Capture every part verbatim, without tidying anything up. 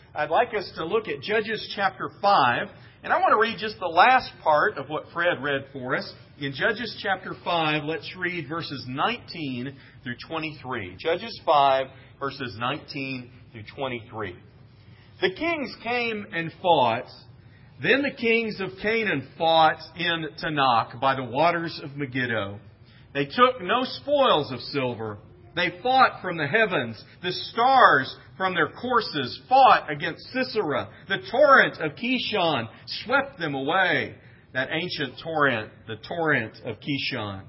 I'd like us to look at Judges chapter five. And I want to read just the last part of what Fred read for us. In Judges chapter five, let's read verses nineteen through twenty-three. Judges five, verses nineteen through twenty-three. The kings came and fought. Then the kings of Canaan fought in Tanakh by the waters of Megiddo. They took no spoils of silver. They fought from the heavens. The stars from their courses fought against Sisera. The torrent of Kishon swept them away. That ancient torrent, the torrent of Kishon.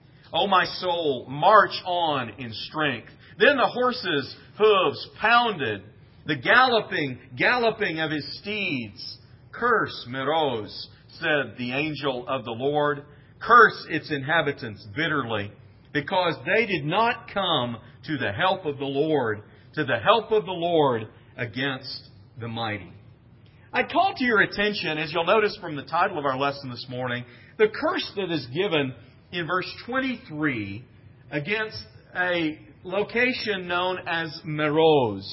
O my soul, march on in strength. Then the horses' hooves pounded. The galloping, galloping of his steeds. Curse Meroz, said the angel of the Lord. Curse its inhabitants bitterly, because they did not come to the help of the Lord, to the help of the Lord against the mighty. I call to your attention, as you'll notice from the title of our lesson this morning, the curse that is given in verse twenty-three against a location known as Meroz.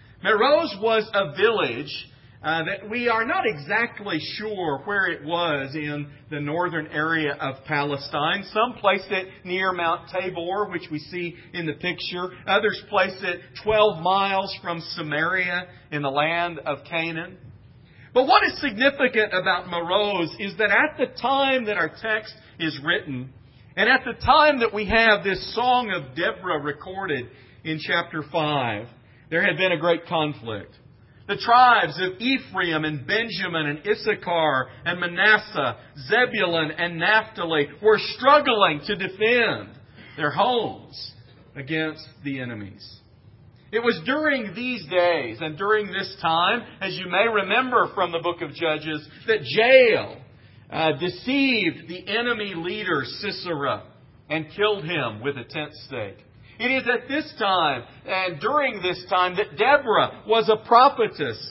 Meroz was a village Uh, that we are not exactly sure where it was in the northern area of Palestine. Some place it near Mount Tabor, which we see in the picture. Others place it twelve miles from Samaria in the land of Canaan. But what is significant about Meroz is that at the time that our text is written, and at the time that we have this Song of Deborah recorded in chapter five, there had been a great conflict. The tribes of Ephraim and Benjamin and Issachar and Manasseh, Zebulun and Naphtali were struggling to defend their homes against the enemies. It was during these days and during this time, as you may remember from the book of Judges, that Jael uh, deceived the enemy leader Sisera and killed him with a tent stake. It is at this time and during this time that Deborah was a prophetess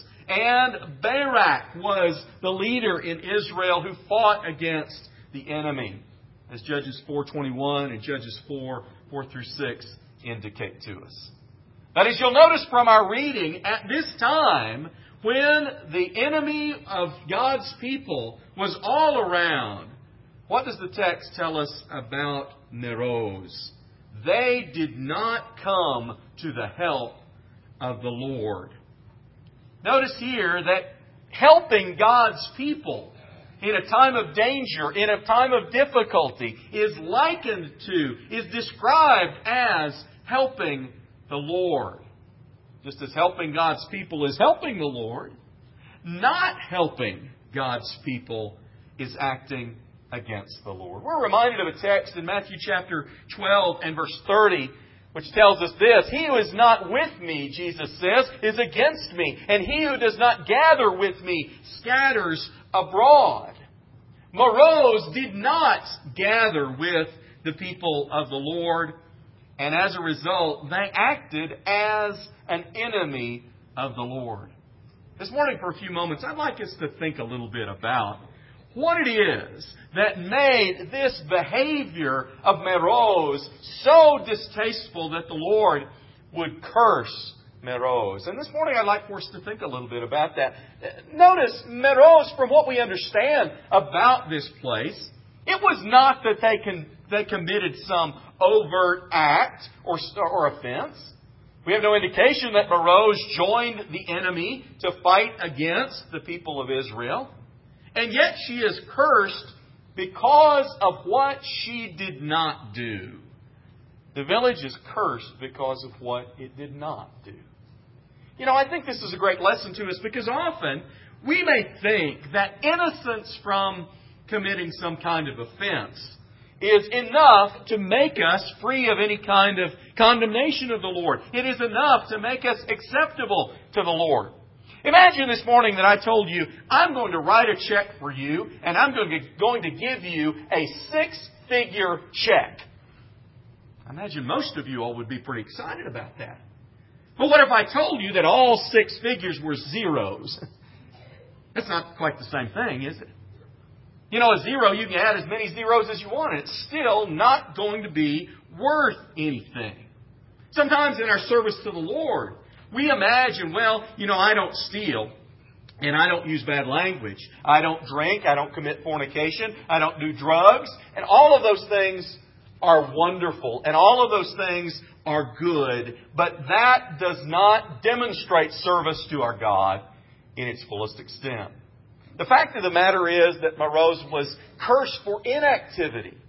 and Barak was the leader in Israel who fought against the enemy, as Judges four twenty-one and Judges four, four through six indicate to us. But as you'll notice from our reading, at this time, when the enemy of God's people was all around, what does the text tell us about Meroz? They did not come to the help of the Lord. Notice here that helping God's people in a time of danger, in a time of difficulty, is likened to, is described as helping the Lord. Just as helping God's people is helping the Lord, not helping God's people is acting against the Lord. We're reminded of a text in Matthew chapter twelve and verse thirty, which tells us this: He who is not with me, Jesus says, is against me, and he who does not gather with me scatters abroad. Meroz did not gather with the people of the Lord, and as a result, they acted as an enemy of the Lord. This morning, for a few moments, I'd like us to think a little bit about what it is that made this behavior of Meroz so distasteful that the Lord would curse Meroz. And this morning I'd like for us to think a little bit about that. Notice, Meroz, from what we understand about this place, it was not that they can, they committed some overt act or, or offense. We have no indication that Meroz joined the enemy to fight against the people of Israel. And yet she is cursed because of what she did not do. The village is cursed because of what it did not do. You know, I think this is a great lesson to us because often we may think that innocence from committing some kind of offense is enough to make us free of any kind of condemnation of the Lord. It is enough to make us acceptable to the Lord. Imagine this morning that I told you, I'm going to write a check for you, and I'm going to, going to give you a six-figure check. I imagine most of you all would be pretty excited about that. But what if I told you that all six figures were zeros? That's not quite the same thing, is it? You know, a zero, you can add as many zeros as you want, and it's still not going to be worth anything. Sometimes in our service to the Lord, We imagine, well, you know, I don't steal. And I don't use bad language. I don't drink. I don't commit fornication. I don't do drugs. And all of those things are wonderful. And all of those things are good. But that does not demonstrate service to our God in its fullest extent. The fact of the matter is that Meroz was cursed for inactivity.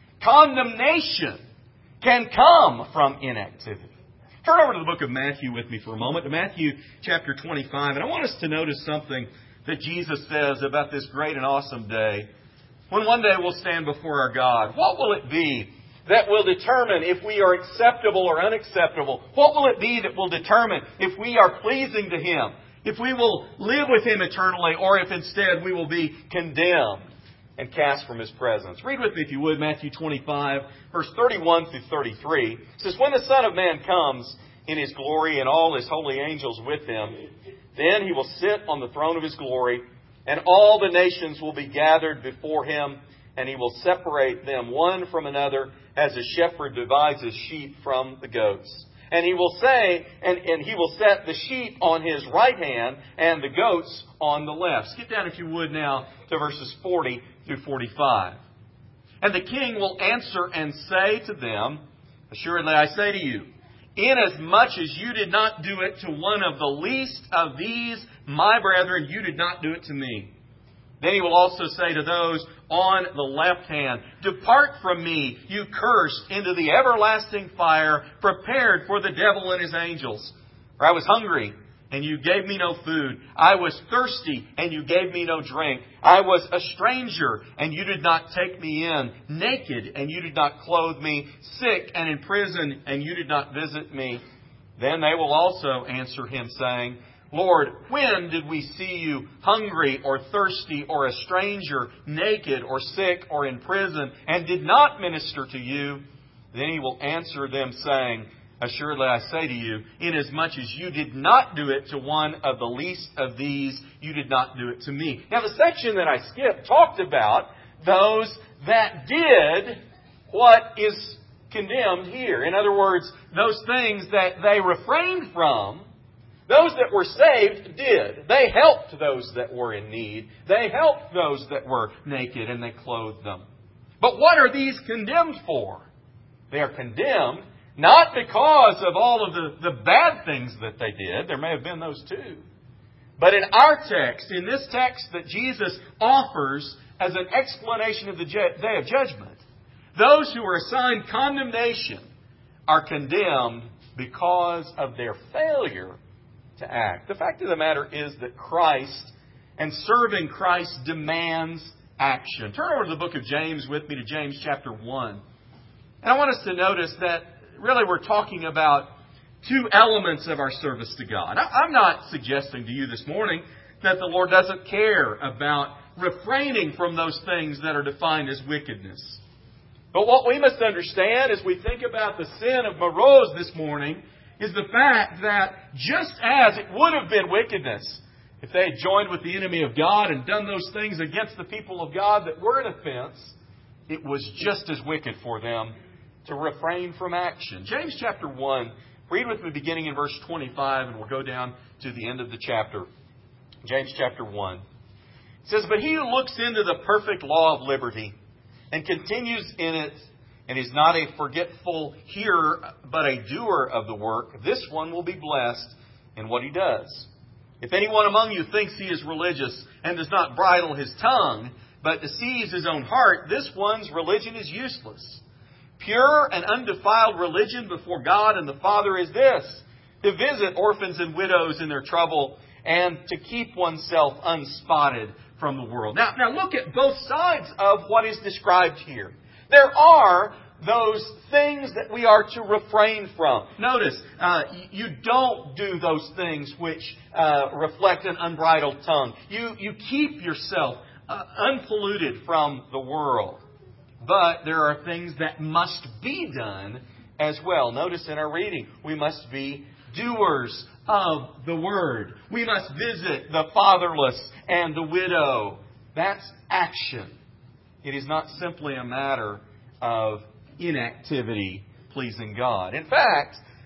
Condemnation can come from inactivity. Turn over to the book of Matthew with me for a moment, to Matthew chapter twenty-five. And I want us to notice something that Jesus says about this great and awesome day. When one day we'll stand before our God, what will it be that will determine if we are acceptable or unacceptable? What will it be that will determine if we are pleasing to Him? If we will live with Him eternally, or if instead we will be condemned and cast from His presence. Read with me, if you would, Matthew twenty-five, verse thirty-one through thirty-three. It says, "When the Son of Man comes in His glory and all His holy angels with Him, then He will sit on the throne of His glory, and all the nations will be gathered before Him, and He will separate them one from another, as a shepherd divides his sheep from the goats. And He will say, and, and He will set the sheep on His right hand, and the goats on the left." Skip down, if you would, now to verses forty through forty-five. "And the king will answer and say to them, Assuredly I say to you, inasmuch as you did not do it to one of the least of these my brethren, you did not do it to me. Then He will also say to those on the left hand, Depart from me, you cursed, into the everlasting fire, prepared for the devil and his angels. For I was hungry, and you gave me no food. I was thirsty, and you gave me no drink. I was a stranger, and you did not take me in. Naked, and you did not clothe me. Sick and in prison, and you did not visit me. Then they will also answer Him, saying, Lord, when did we see you hungry or thirsty or a stranger, naked or sick or in prison, and did not minister to you? Then He will answer them, saying, Assuredly I say to you, inasmuch as you did not do it to one of the least of these, you did not do it to me." Now the section that I skipped talked about those that did what is condemned here. In other words, those things that they refrained from. Those that were saved did. They helped those that were in need. They helped those that were naked, and they clothed them. But what are these condemned for? They are condemned not because of all of the, the bad things that they did. There may have been those too. But in our text, in this text that Jesus offers as an explanation of the day of judgment, those who are assigned condemnation are condemned because of their failure to act. The fact of the matter is that Christ and serving Christ demands action. Turn over to the book of James with me, to James chapter one. And I want us to notice that really we're talking about two elements of our service to God. I'm not suggesting to you this morning that the Lord doesn't care about refraining from those things that are defined as wickedness. But what we must understand as we think about the sin of Meroz this morning is the fact that just as it would have been wickedness if they had joined with the enemy of God and done those things against the people of God that were an offense, it was just as wicked for them to refrain from action. James chapter one, read with me beginning in verse twenty-five, and we'll go down to the end of the chapter. James chapter one. It says, But he who looks into the perfect law of liberty and continues in it, and is not a forgetful hearer, but a doer of the work, this one will be blessed in what he does. If anyone among you thinks he is religious and does not bridle his tongue, but deceives his own heart, this one's religion is useless. Pure and undefiled religion before God and the Father is this, to visit orphans and widows in their trouble, and to keep oneself unspotted from the world. Now, now look at both sides of what is described here. There are those things that we are to refrain from. Notice, uh, you don't do those things which uh, reflect an unbridled tongue. You, you keep yourself uh, unpolluted from the world. But there are things that must be done as well. Notice in our reading, we must be doers of the Word. We must visit the fatherless and the widow. That's action. It is not simply a matter of inactivity pleasing God. In fact,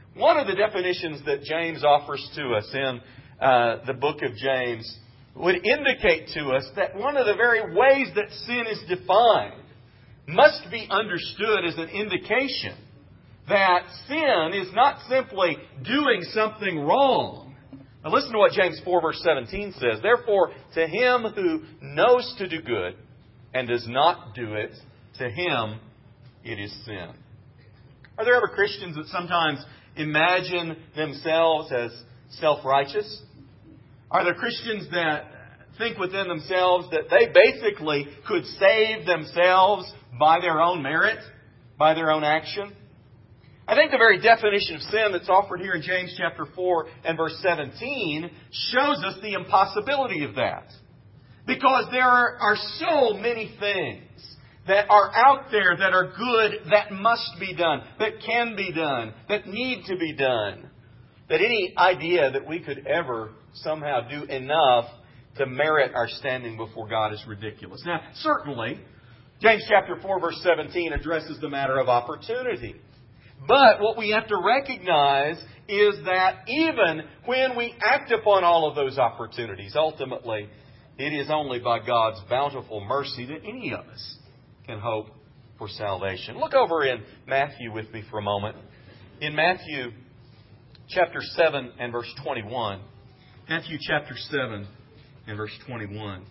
One of the definitions that James offers to us in uh, the book of James would indicate to us that one of the very ways that sin is defined must be understood as an indication that sin is not simply doing something wrong. Now listen to what James four verse seventeen says. Therefore, to him who knows to do good and does not do it, to him it is sin. Are there ever Christians that sometimes imagine themselves as self-righteous? Are there Christians that think within themselves that they basically could save themselves by their own merit, by their own action? I think the very definition of sin that's offered here in James chapter four and verse seventeen shows us the impossibility of that. Because there are, are so many things that are out there that are good, that must be done, that can be done, that need to be done, that any idea that we could ever somehow do enough to merit our standing before God is ridiculous. Now, certainly, James chapter four verse seventeen addresses the matter of opportunity. But what we have to recognize is that even when we act upon all of those opportunities, ultimately, it is only by God's bountiful mercy that any of us can hope for salvation. Look over in Matthew with me for a moment. In Matthew chapter seven and verse twenty-one. Matthew chapter seven and verse twenty-one.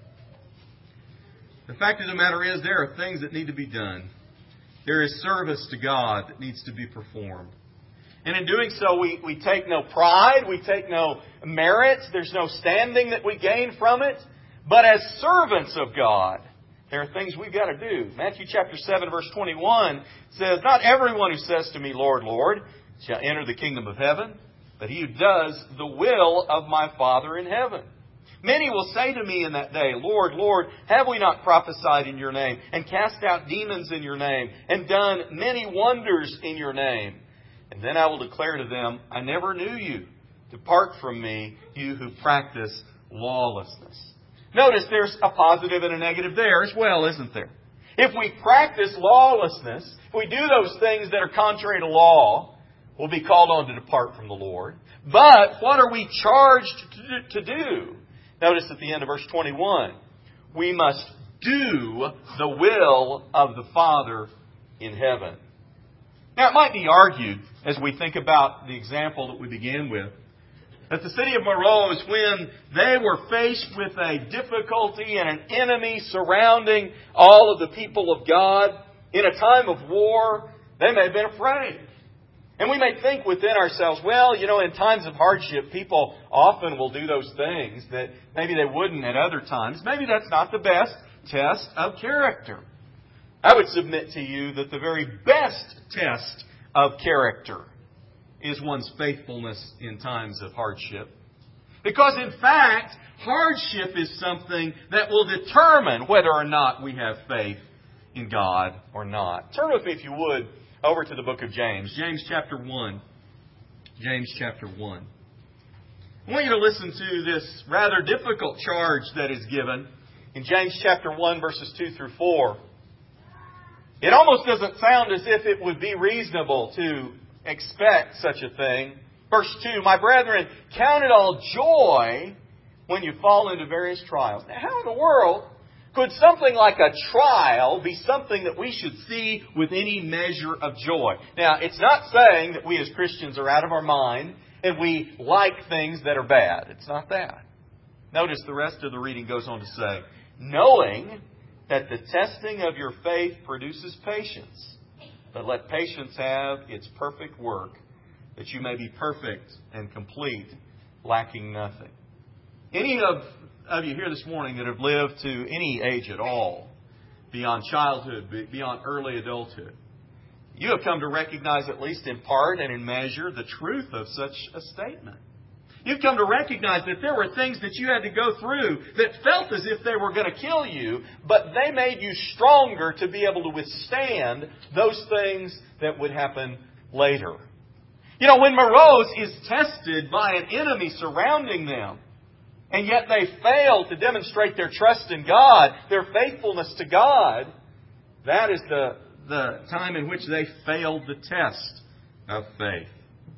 The fact of the matter is, there are things that need to be done. There is service to God that needs to be performed. And in doing so, we, we take no pride, we take no merit, there's no standing that we gain from it. But as servants of God, there are things we've got to do. Matthew chapter seven, verse twenty-one says, "Not everyone who says to me, Lord, Lord, shall enter the kingdom of heaven, but he who does the will of my Father in heaven. Many will say to me in that day, Lord, Lord, have we not prophesied in your name, and cast out demons in your name, and done many wonders in your name? And then I will declare to them, I never knew you. Depart from me, you who practice lawlessness." Notice there's a positive and a negative there as well, isn't there? If we practice lawlessness, if we do those things that are contrary to law, we'll be called on to depart from the Lord. But what are we charged to do? Notice at the end of verse twenty-one, we must do the will of the Father in heaven. Now, it might be argued, as we think about the example that we began with, that the city of Meroz, when they were faced with a difficulty and an enemy surrounding all of the people of God, in a time of war, they may have been afraid. And we may think within ourselves, well, you know, in times of hardship, people often will do those things that maybe they wouldn't at other times. Maybe that's not the best test of character. I would submit to you that the very best test of character is one's faithfulness in times of hardship. Because, in fact, hardship is something that will determine whether or not we have faith in God or not. Turn with me, if you would, over to the book of James. James chapter one. James chapter one. I want you to listen to this rather difficult charge that is given in James chapter one, verses two through four. It almost doesn't sound as if it would be reasonable to expect such a thing. Verse two, "My brethren, count it all joy when you fall into various trials." Now, how in the world could something like a trial be something that we should see with any measure of joy? Now, it's not saying that we as Christians are out of our mind and we like things that are bad. It's not that. Notice the rest of the reading goes on to say, "Knowing that the testing of your faith produces patience, but let patience have its perfect work, that you may be perfect and complete, lacking nothing." Any of of you here this morning that have lived to any age at all, beyond childhood, beyond early adulthood, you have come to recognize, at least in part and in measure, the truth of such a statement. You've come to recognize that there were things that you had to go through that felt as if they were going to kill you, but they made you stronger to be able to withstand those things that would happen later. You know, when Meroz is tested by an enemy surrounding them, and yet they fail to demonstrate their trust in God, their faithfulness to God, that is the, the time in which they failed the test of faith.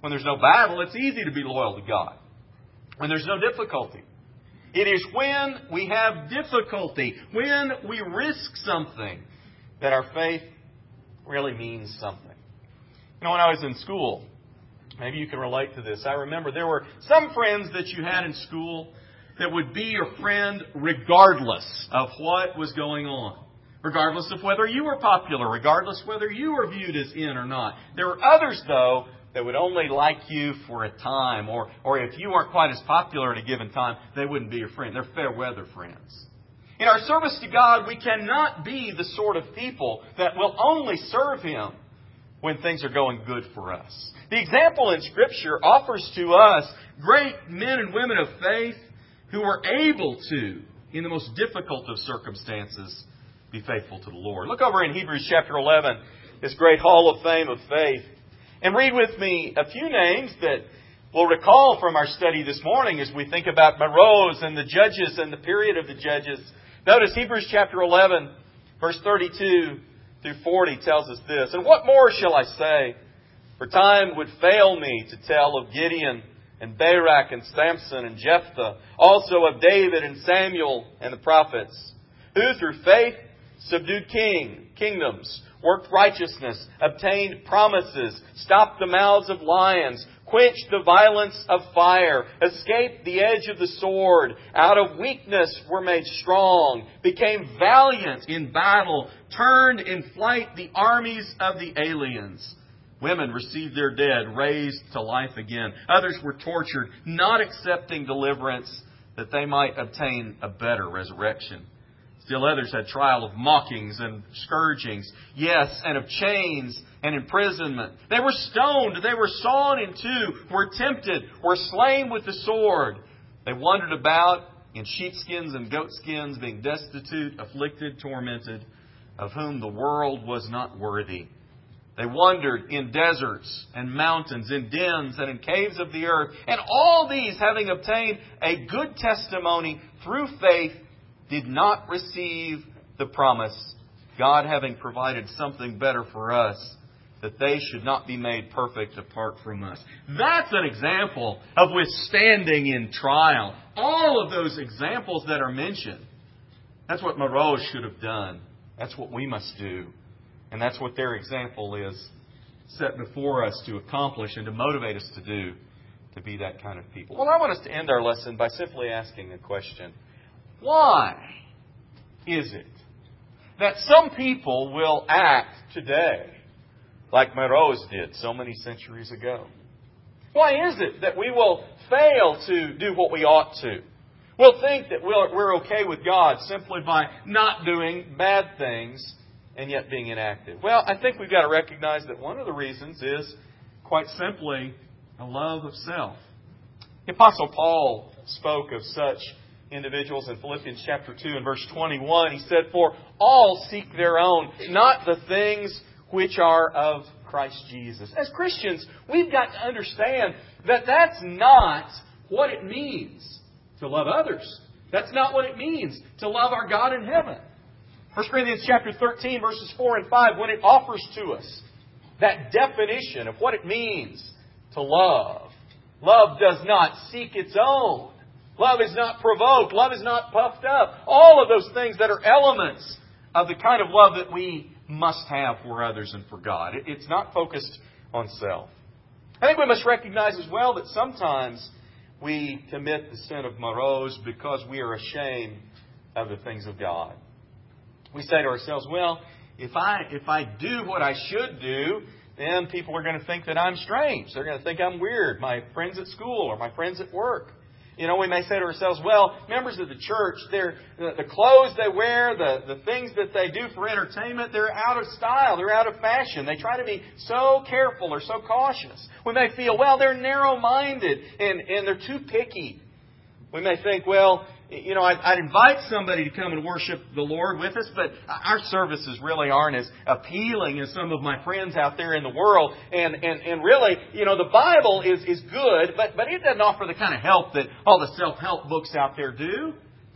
When there's no battle, it's easy to be loyal to God. When there's no difficulty. It is when we have difficulty, when we risk something, that our faith really means something. You know, when I was in school, maybe you can relate to this. I remember there were some friends that you had in school that would be your friend regardless of what was going on. Regardless of whether you were popular, regardless whether you were viewed as in or not. There were others, though, that would only like you for a time. Or, or if you weren't quite as popular at a given time, they wouldn't be your friend. They're fair weather friends. In our service to God, we cannot be the sort of people that will only serve Him when things are going good for us. The example in Scripture offers to us great men and women of faith who were able to, in the most difficult of circumstances, be faithful to the Lord. Look over in Hebrews chapter eleven, this great hall of fame of faith, and read with me a few names that we'll recall from our study this morning as we think about Meroz and the judges and the period of the judges. Notice Hebrews chapter eleven, verse thirty-two through forty tells us this. And what more shall I say? For time would fail me to tell of Gideon and Barak and Samson and Jephthah, also of David and Samuel and the prophets, who through faith subdued king, kingdoms, worked righteousness, obtained promises, stopped the mouths of lions, quenched the violence of fire, escaped the edge of the sword, out of weakness were made strong, became valiant in battle, turned in flight the armies of the aliens. Women received their dead, raised to life again. Others were tortured, not accepting deliverance, that they might obtain a better resurrection. Still others had trial of mockings and scourgings, yes, and of chains and imprisonment. They were stoned, they were sawn in two, were tempted, were slain with the sword. They wandered about in sheepskins and goatskins, being destitute, afflicted, tormented, of whom the world was not worthy. They wandered in deserts and mountains, in dens and in caves of the earth. And all these, having obtained a good testimony through faith, did not receive the promise, God having provided something better for us, that they should not be made perfect apart from us. That's an example of withstanding in trial. All of those examples that are mentioned, that's what Meroz should have done. That's what we must do. And that's what their example is set before us to accomplish and to motivate us to do, to be that kind of people. Well, I want us to end our lesson by simply asking a question. Why is it that some people will act today like Meroz did so many centuries ago? Why is it that we will fail to do what we ought to? We'll think that we're okay with God simply by not doing bad things and yet being inactive. Well, I think we've got to recognize that one of the reasons is, quite simply, a love of self. The Apostle Paul spoke of such individuals in Philippians chapter two and verse twenty-one. He said, "For all seek their own, not the things which are of Christ Jesus." As Christians, we've got to understand that that's not what it means to love others. That's not what it means to love our God in heaven. First Corinthians chapter thirteen, verses four and five, when it offers to us that definition of what it means to love. Love does not seek its own. Love is not provoked. Love is not puffed up. All of those things that are elements of the kind of love that we must have for others and for God. It's not focused on self. I think we must recognize as well that sometimes we commit the sin of Meroz because we are ashamed of the things of God. We say to ourselves, well, if I if I do what I should do, then people are going to think that I'm strange. They're going to think I'm weird. My friends at school or my friends at work. You know, we may say to ourselves, well, members of the church, they're, the, the clothes they wear, the, the things that they do for entertainment, they're out of style, they're out of fashion. They try to be so careful or so cautious. We may feel, well, they're narrow-minded and, and they're too picky. We may think, well, you know, I'd, I'd invite somebody to come and worship the Lord with us, but our services really aren't as appealing as some of my friends out there in the world. And, and, and really, you know, the Bible is, is good, but, but it doesn't offer the kind of help that all the self-help books out there do.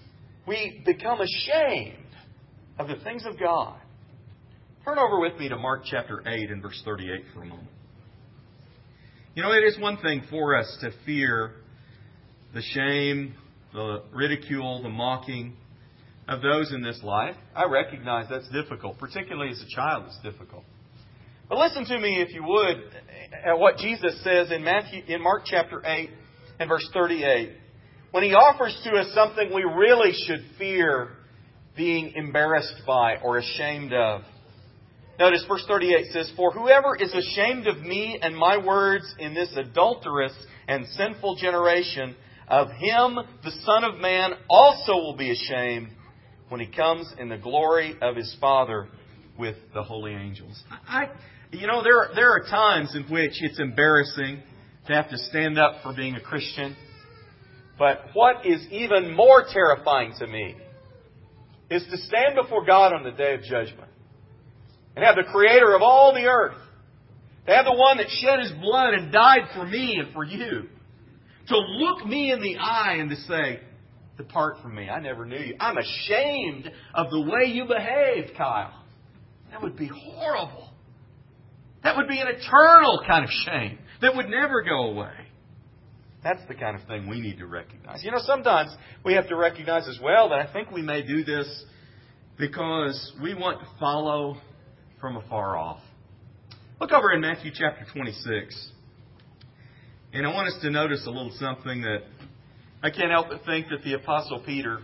We become ashamed of the things of God. Turn over with me to Mark chapter eight and verse thirty-eight for a moment. You know, it is one thing for us to fear the shame, the ridicule, the mocking of those in this life. I recognize that's difficult, particularly as a child it's difficult. But listen to me, if you would, at what Jesus says in Matthew, in Mark chapter eight and verse thirty-eight. When He offers to us something we really should fear being embarrassed by or ashamed of. Notice verse thirty-eight says, "For whoever is ashamed of me and my words in this adulterous and sinful generation, of him the Son of Man also will be ashamed when He comes in the glory of His Father with the holy angels." I, you know, there there are times in which it's embarrassing to have to stand up for being a Christian. But what is even more terrifying to me is to stand before God on the day of judgment and have the Creator of all the earth, to have the one that shed His blood and died for me and for you, to look me in the eye and to say, "Depart from me, I never knew you. I'm ashamed of the way you behaved, Kyle." That would be horrible. That would be an eternal kind of shame that would never go away. That's the kind of thing we need to recognize. You know, sometimes we have to recognize as well that I think we may do this because we want to follow from afar off. Look over in Matthew chapter twenty-six. And I want us to notice a little something that I can't help but think that the Apostle Peter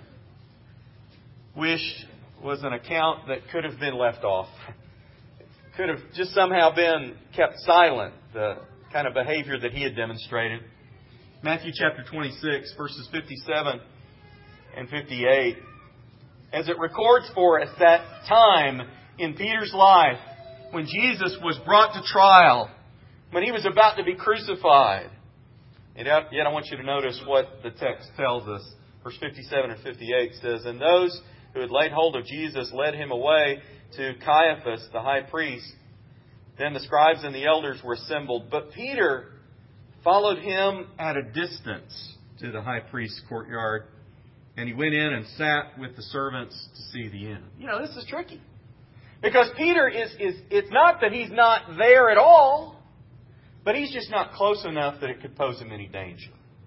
wished was an account that could have been left off. Could have just somehow been kept silent, the kind of behavior that he had demonstrated. Matthew chapter twenty-six, verses fifty-seven and fifty-eight. As it records for us that time in Peter's life when Jesus was brought to trial, when He was about to be crucified. And yet I want you to notice what the text tells us. Verse fifty-seven and fifty-eight says, "And those who had laid hold of Jesus led Him away to Caiaphas, the high priest. Then the scribes and the elders were assembled. But Peter followed Him at a distance to the high priest's courtyard. And he went in and sat with the servants to see the end." You know, this is tricky. Because Peter is, is it's not that he's not there at all, but he's just not close enough that it could pose him any danger.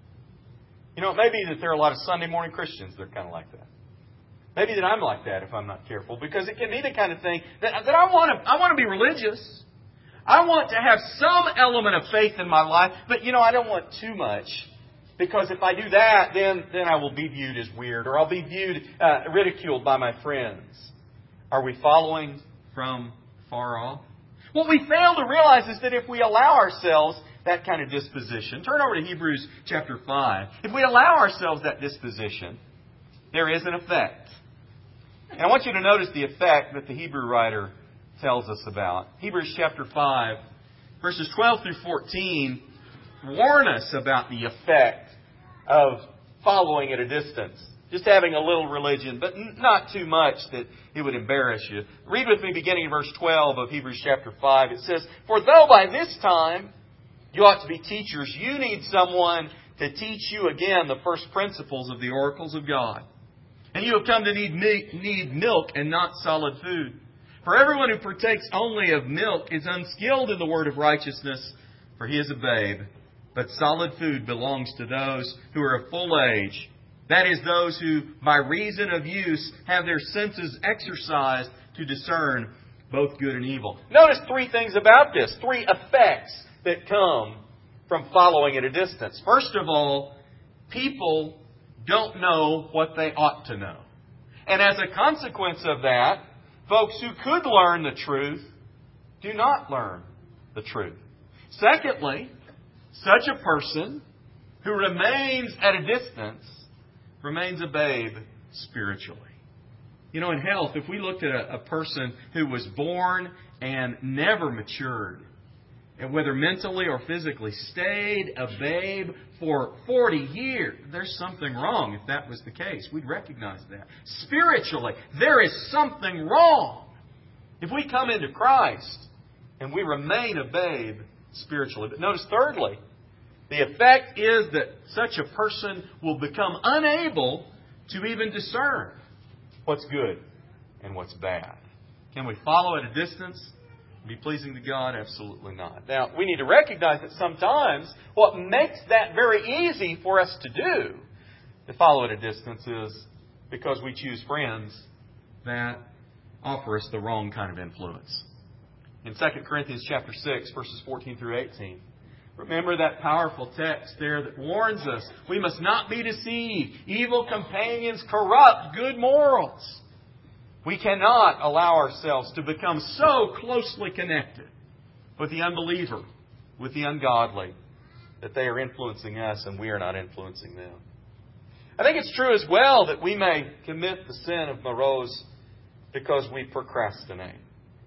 You know, it may be that there are a lot of Sunday morning Christians that are kind of like that. Maybe that I'm like that if I'm not careful. Because it can be the kind of thing that, that I want to I want to be religious. I want to have some element of faith in my life. But, you know, I don't want too much. Because if I do that, then, then I will be viewed as weird. Or I'll be viewed, uh, ridiculed by my friends. Are we following from far off? What we fail to realize is that if we allow ourselves that kind of disposition, turn over to Hebrews chapter five. If we allow ourselves that disposition, there is an effect. And I want you to notice the effect that the Hebrew writer tells us about. Hebrews chapter five, verses twelve through fourteen, warn us about the effect of following at a distance. Just having a little religion, but not too much that it would embarrass you. Read with me beginning in verse twelve of Hebrews chapter five. It says, "For though by this time you ought to be teachers, you need someone to teach you again the first principles of the oracles of God. And you have come to need need milk and not solid food. For everyone who partakes only of milk is unskilled in the word of righteousness, for he is a babe. But solid food belongs to those who are of full age. That is, those who, by reason of use, have their senses exercised to discern both good and evil." Notice three things about this. Three effects that come from following at a distance. First of all, people don't know what they ought to know. And as a consequence of that, folks who could learn the truth do not learn the truth. Secondly, such a person who remains at a distance remains a babe spiritually. You know, in health, if we looked at a, a person who was born and never matured, and whether mentally or physically stayed a babe for forty years, there's something wrong if that was the case. We'd recognize that. Spiritually, there is something wrong if we come into Christ and we remain a babe spiritually. But notice thirdly, the effect is that such a person will become unable to even discern what's good and what's bad. Can we follow at a distance? Be pleasing to God? Absolutely not. Now, we need to recognize that sometimes what makes that very easy for us to do, to follow at a distance, is because we choose friends that offer us the wrong kind of influence. In Second Corinthians chapter six, verses fourteen through eighteen, remember that powerful text there that warns us we must not be deceived. Evil companions corrupt good morals. We cannot allow ourselves to become so closely connected with the unbeliever, with the ungodly, that they are influencing us and we are not influencing them. I think it's true as well that we may commit the sin of morose because we procrastinate.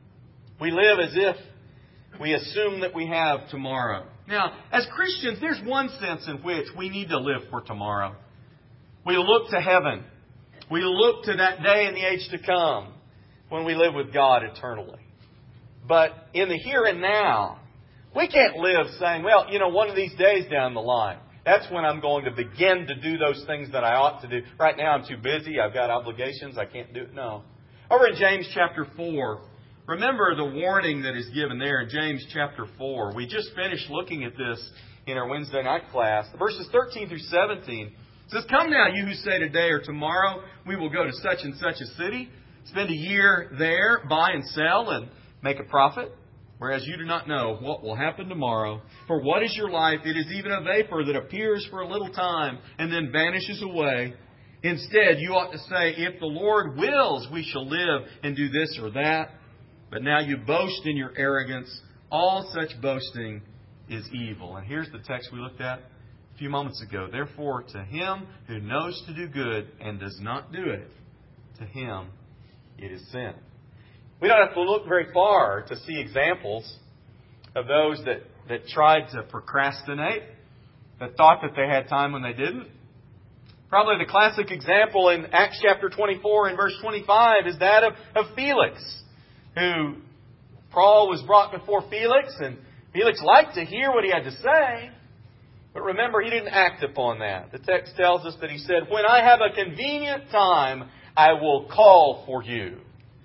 We live as if we assume that we have tomorrow. Now, as Christians, there's one sense in which we need to live for tomorrow. We look to heaven. We look to that day and the age to come when we live with God eternally. But in the here and now, we can't live saying, well, you know, one of these days down the line, that's when I'm going to begin to do those things that I ought to do. Right now I'm too busy. I've got obligations. I can't do it. No. Over in James chapter four, remember the warning that is given there in James chapter four. We just finished looking at this in our Wednesday night class. The verses thirteen through seventeen. It says, "Come now, you who say today or tomorrow, we will go to such and such a city, spend a year there, buy and sell, and make a profit. Whereas you do not know what will happen tomorrow. For what is your life? It is even a vapor that appears for a little time and then vanishes away. Instead, you ought to say, if the Lord wills, we shall live and do this or that. But now you boast in your arrogance. All such boasting is evil." And here's the text we looked at a few moments ago. "Therefore, to him who knows to do good and does not do it, to him it is sin." We don't have to look very far to see examples of those that, that tried to procrastinate, that thought that they had time when they didn't. Probably the classic example in Acts chapter twenty-four and verse twenty-five is that of, of Felix, who Paul was brought before Felix, and Felix liked to hear what he had to say. But remember, he didn't act upon that. The text tells us that he said, "When I have a convenient time, I will call for you."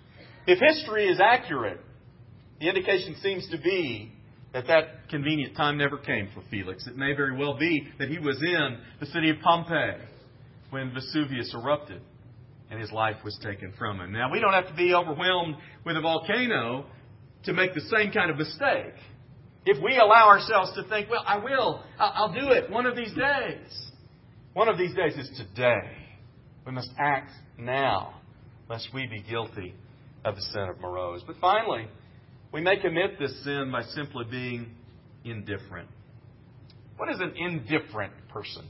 If history is accurate, the indication seems to be that that convenient time never came for Felix. It may very well be that he was in the city of Pompeii when Vesuvius erupted and his life was taken from him. Now, we don't have to be overwhelmed with a volcano to make the same kind of mistake. If we allow ourselves to think, well, I will, I'll do it one of these days. One of these days is today. We must act now, lest we be guilty of the sin of morose. But finally, we may commit this sin by simply being indifferent. What is an indifferent person?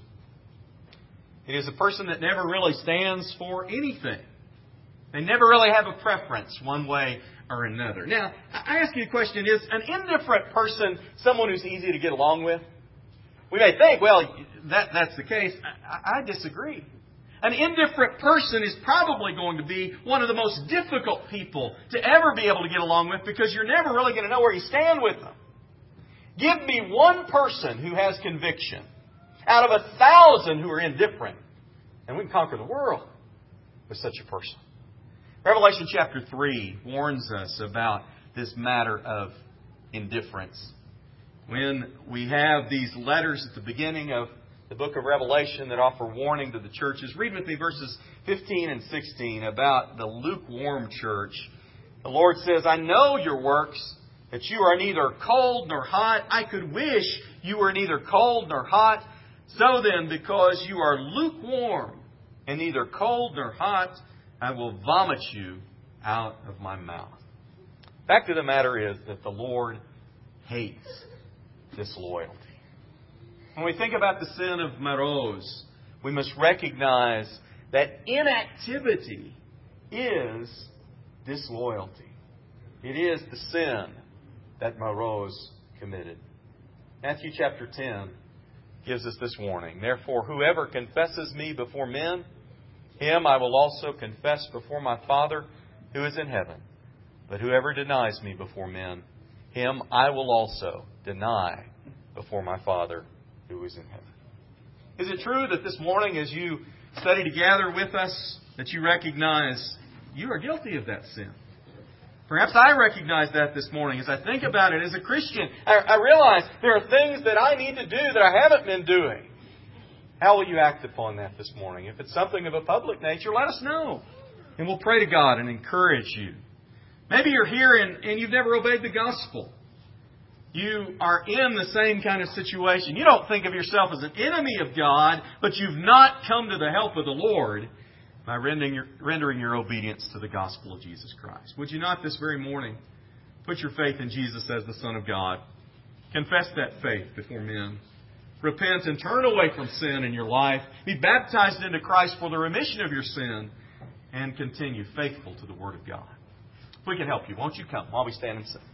It is a person that never really stands for anything. They never really have a preference one way or another. Now, I ask you a question. Is an indifferent person someone who's easy to get along with? We may think, well, that, that's the case. I, I disagree. An indifferent person is probably going to be one of the most difficult people to ever be able to get along with, because you're never really going to know where you stand with them. Give me one person who has conviction out of a thousand who are indifferent, and we can conquer the world with such a person. Revelation chapter three warns us about this matter of indifference. When we have these letters at the beginning of the book of Revelation that offer warning to the churches, read with me verses fifteen and sixteen about the lukewarm church. The Lord says, "I know your works, that you are neither cold nor hot. I could wish you were neither cold nor hot. So then, because you are lukewarm and neither cold nor hot, I will vomit you out of my mouth." Fact of the matter is that the Lord hates disloyalty. When we think about the sin of morose, we must recognize that inactivity is disloyalty. It is the sin that morose committed. Matthew chapter ten gives us this warning. "Therefore, whoever confesses me before men, him I will also confess before my Father who is in heaven. But whoever denies me before men, him I will also deny before my Father who is in heaven." Is it true that this morning, as you study together with us, that you recognize you are guilty of that sin? Perhaps I recognize that this morning as I think about it as a Christian. I, I realize there are things that I need to do that I haven't been doing. How will you act upon that this morning? If it's something of a public nature, let us know. And we'll pray to God and encourage you. Maybe you're here and, and you've never obeyed the gospel. You are in the same kind of situation. You don't think of yourself as an enemy of God, but you've not come to the help of the Lord by rendering your, rendering your obedience to the gospel of Jesus Christ. Would you not this very morning put your faith in Jesus as the Son of God? Confess that faith before men. Repent and turn away from sin in your life. Be baptized into Christ for the remission of your sin. And continue faithful to the Word of God. If we can help you, won't you come while we stand and sing?